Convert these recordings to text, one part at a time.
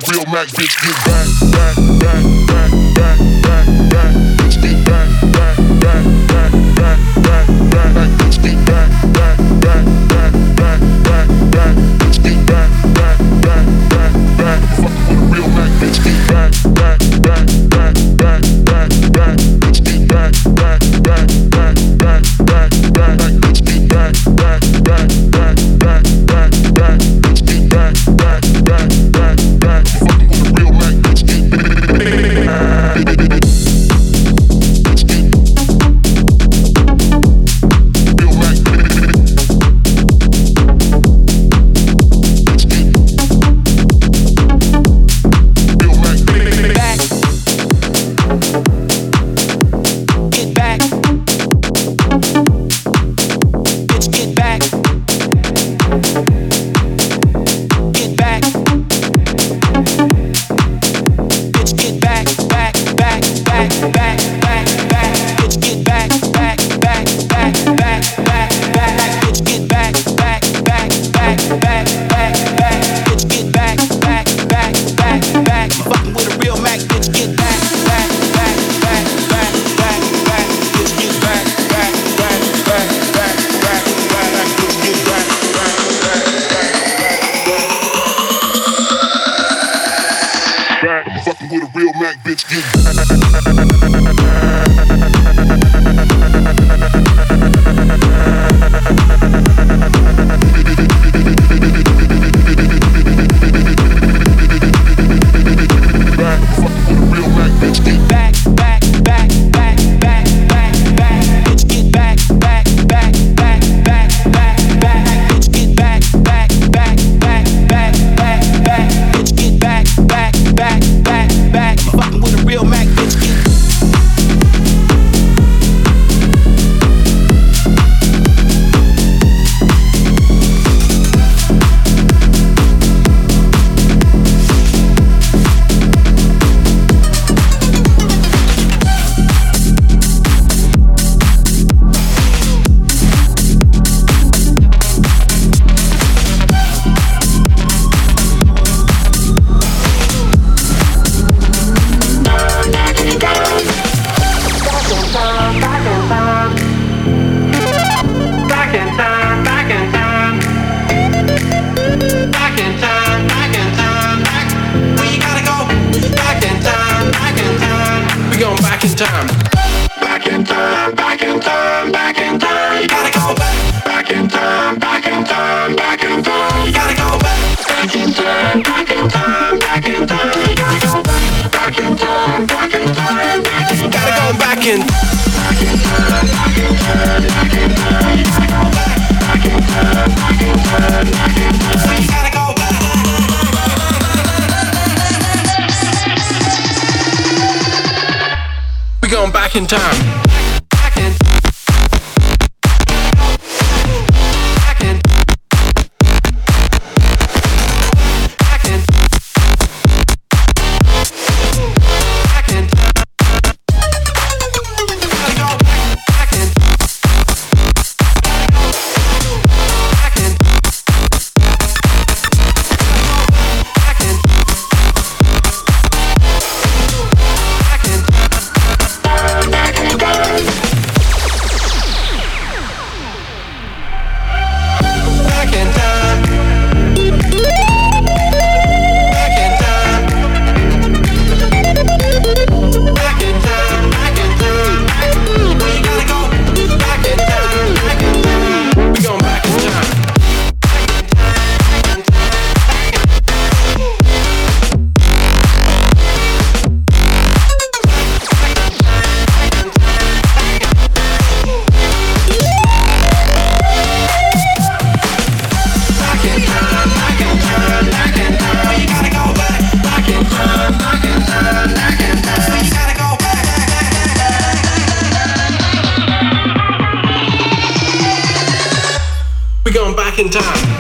real Mac, bitch, get back, back, back, back, back, back, back, bitch, get back, back, back, back, back, back, back, bitch, get back, back, back, back, back, back, back, bitch, get back, back, back, back, back, fucking with a real Mac, bitch, get back, back, back, back, back, back, back, bitch, get back, back, back, back, back, back, back, bitch, get back, back, back, back, back, back, back, bitch, get back, back, back, back, back, fucking with a real Mac, bitch, get back. With a real Mac, bitch, get back in time. In time.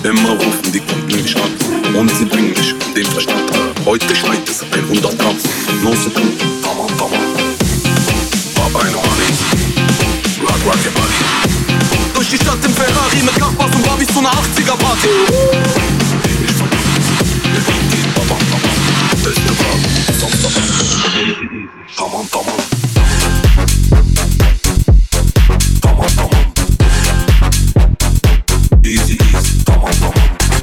Immer rufen die Kunden mich an und sie bringen mich um den Verstand. Heute schneit es 100 Gramm. No Sekunden, tamam, tamam. Baba eine Money, rock, rock your body. Durch die Stadt im Ferrari mit Nachbars und Barbies zu einer 80er-Party. Ich verliere, der Beat geht babam, babam. Beste Wahl, tamam, tamam. Tamam, tamam. Easy, easy, tamam, tamam.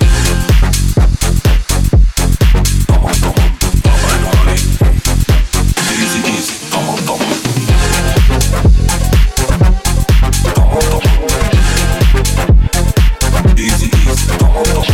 Tamam, tamam. Baba eine Money. Easy, easy, tamam, tamam. Tamam, tamam. Easy, easy, tamam, tamam.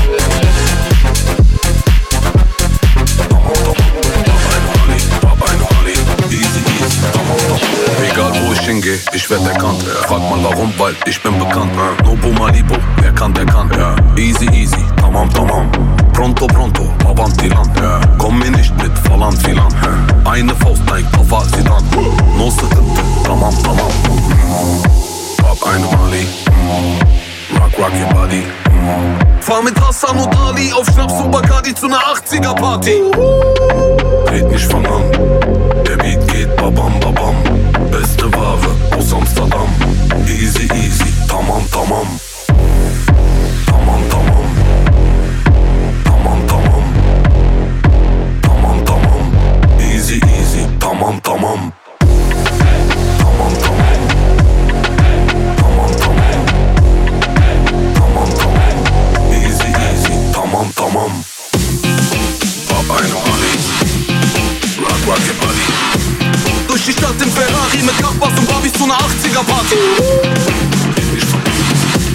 Egal wo ich hingehe, ich werd erkannt. Frag mal warum, weil ich bin bekannt. Nobu Malibu, wer kann, der kann. Easy, easy, tamam, tamam. Pronto, pronto, avanti land. Komm mir nicht mit, verlangt viel an. Eine Faust, ein Koffer, Sidan. No Sekünde, tamam, tamam. Hab eine Mali, rock, rock your body. Fahr mit Hassan und Ali auf Schnaps und Bacardi zu einer 80er-Party. Red nicht von an, der Beat geht babam, babam. Beste Ware aus Amsterdam. Easy, easy, tamam, tamam. Tamam, tamam. Tamam, tamam. Tamam, tamam. Easy, easy, tamam, tamam. Tamam, tamam. Tamam, tamam. Tamam, tamam. Easy, easy, tamam, tamam. Hab eine Money, rock, rock your body. Durch die Stadt im Ferrari mit Nachbars und Barbies zu einer 80er-Party. Ich verliere,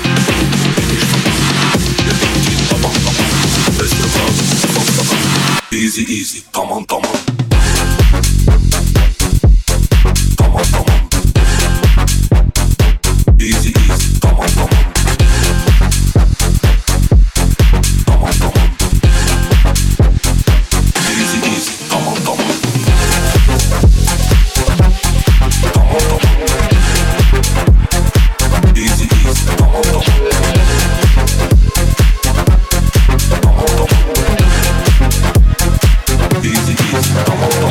beste Wahl, easy, easy, tamam, tamam. Tamam, tamam. Easy, easy, tamam, tamam. Tamam, tamam. Easy, easy, tamam, tamam. Tamam, tamam. Easy, easy, tamam, tamam. Tamam, tamam. Easy, easy, tamam, tamam.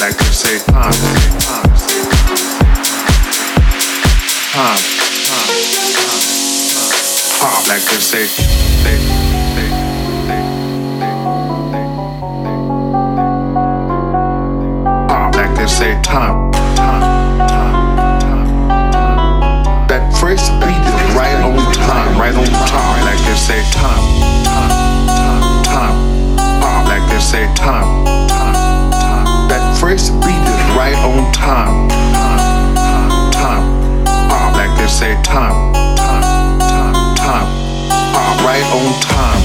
like they say time, pop, like they say, pop, like they say time. That first beat is right on time, right on time, like they say time, pop, like they say time. That first beat is right on time, pop, like they say time, pop, right on time,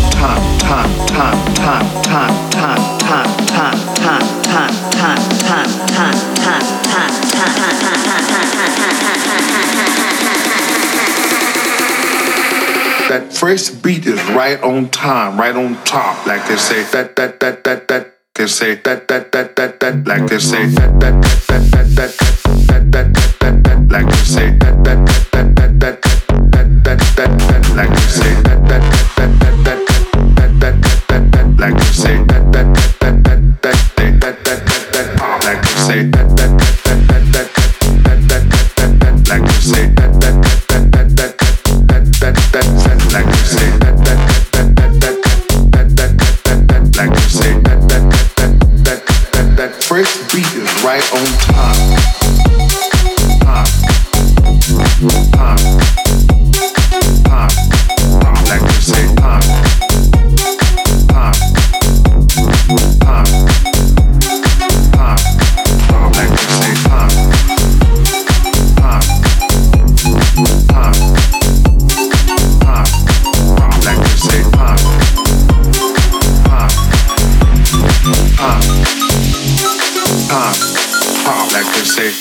That first beat is right on time, right on top, like they say that. They say that, like they say that, like they say that, like they say that, like they say that, like they say that, like they say that, like you say that, like you say that first beat is right on time, like you say time, like you say time, like you say time, like you say,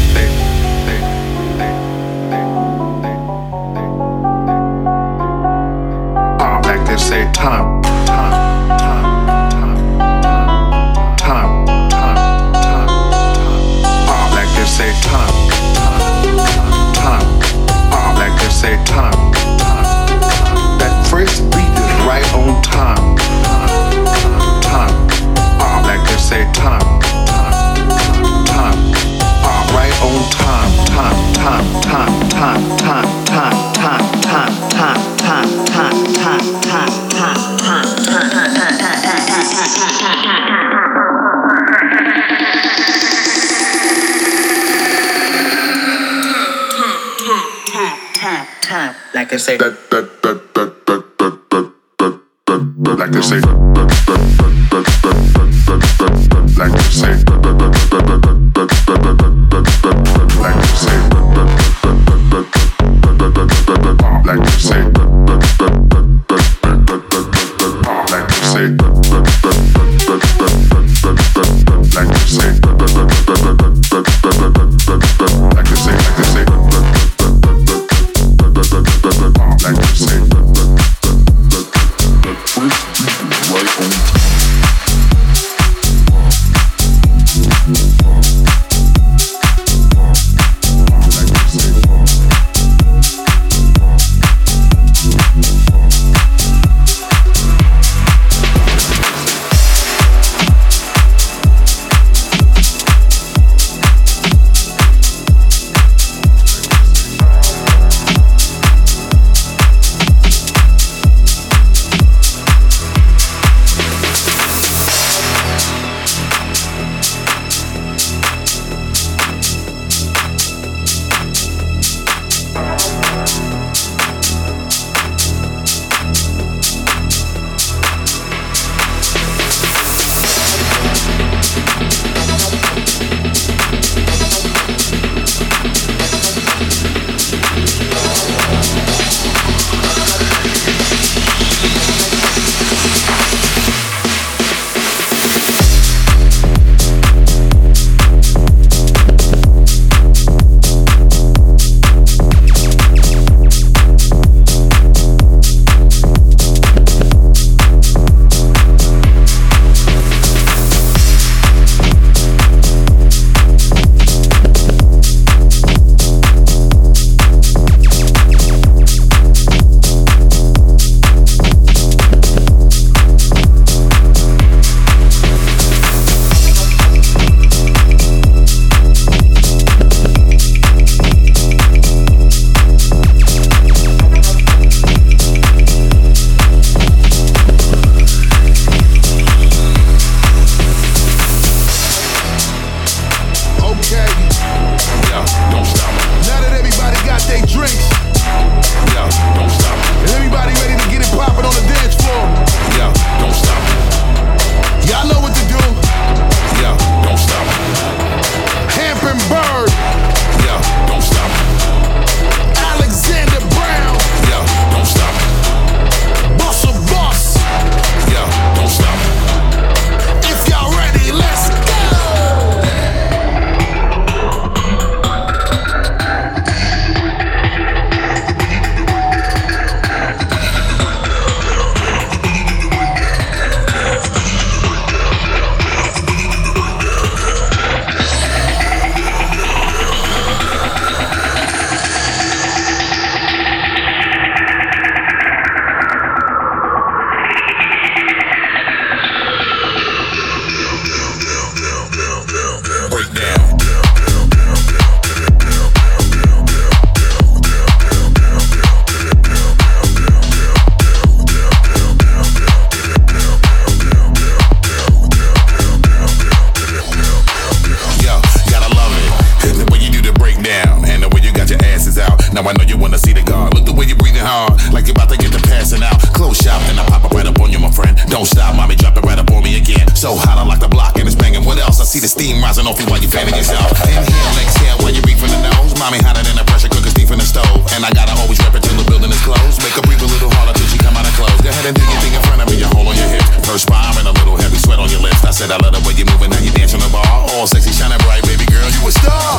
like they say time, like they say time, like they say time. That first beat is right on time, like they say time, right on time, like I say that, like they say, like they say, like they say, like they say, like they say, like they say, like they say, like they say, like they say. so hot, I like the block and it's banging. What else? I see the steam rising off you while you fanning yourself. Inhale, exhale while you breathe from the nose. Mommy hotter than a pressure cooker, steam from the stove. And I gotta always rep it till the building is closed. Make her breathe a little harder till she come out of clothes. Go ahead and do your thing in front of me, your hole on your hip. Perspiring a little heavy, sweat on your lips. I said I love the way you're moving, now you dance on the bar. All sexy, shining bright, baby girl, you a star.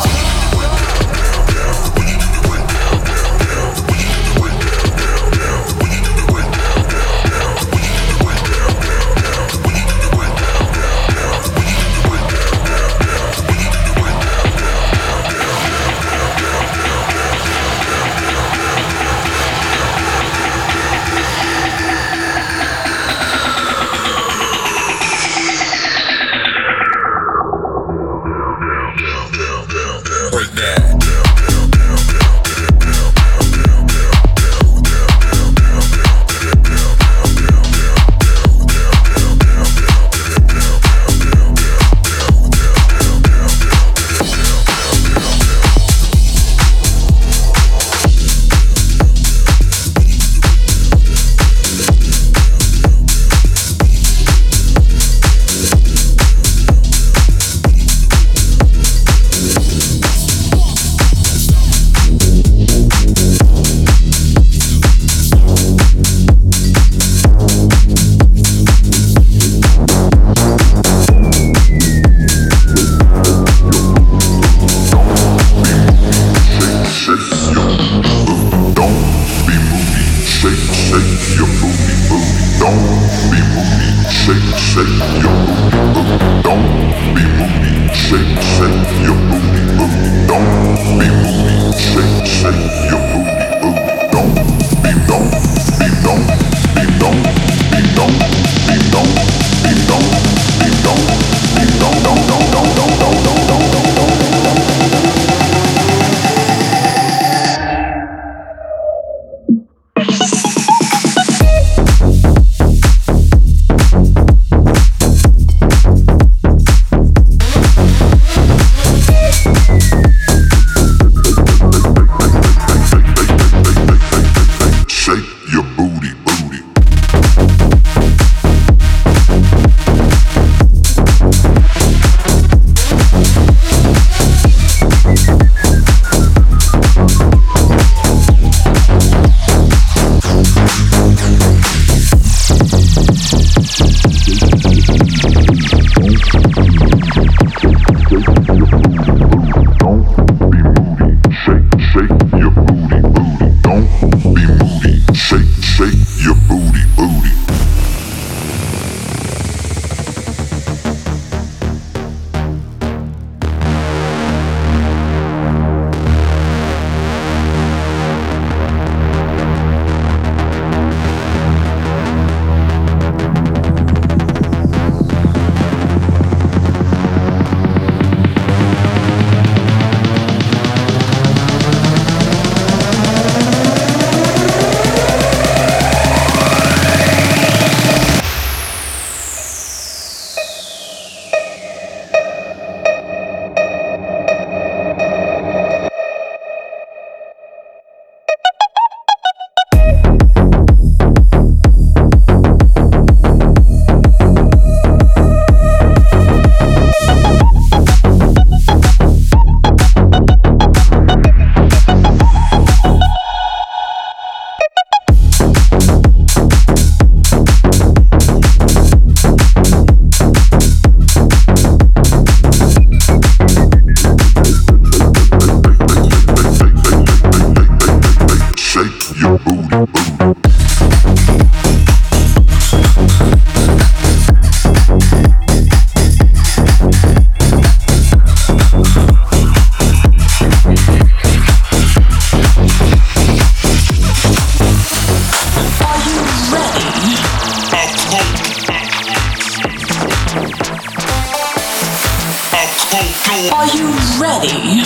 Are you ready?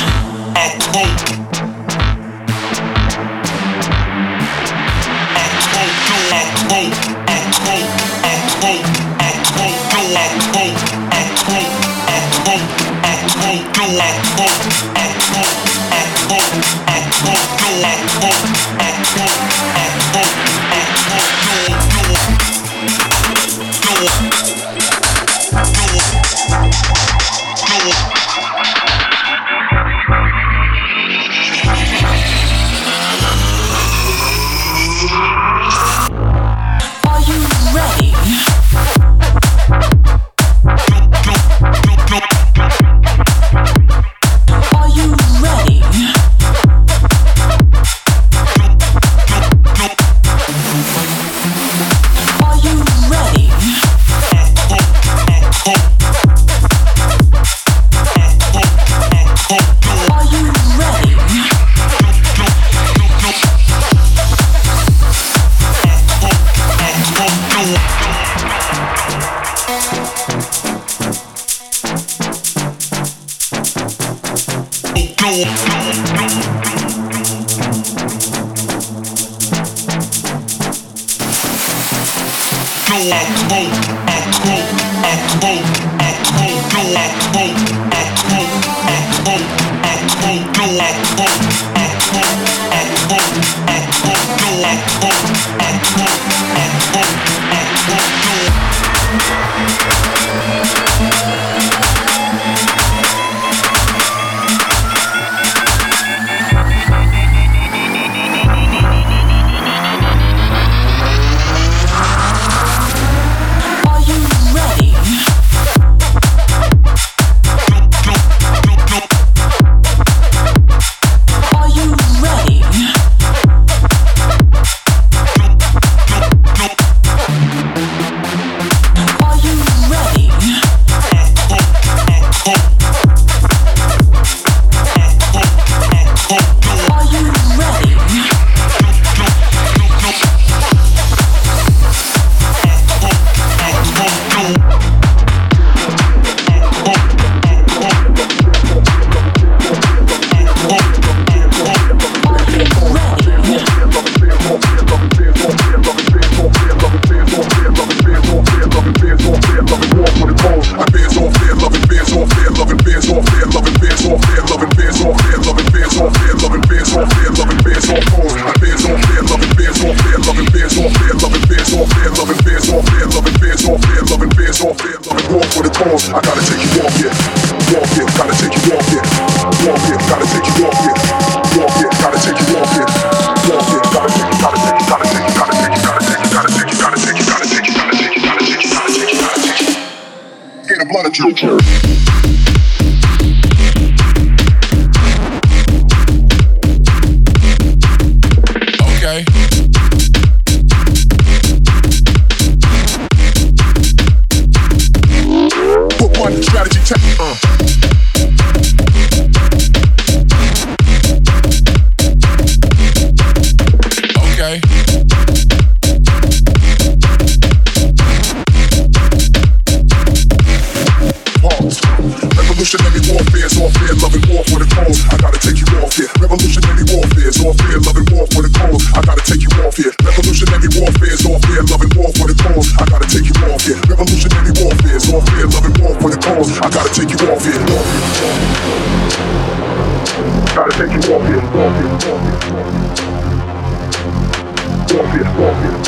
Gotta take you off here.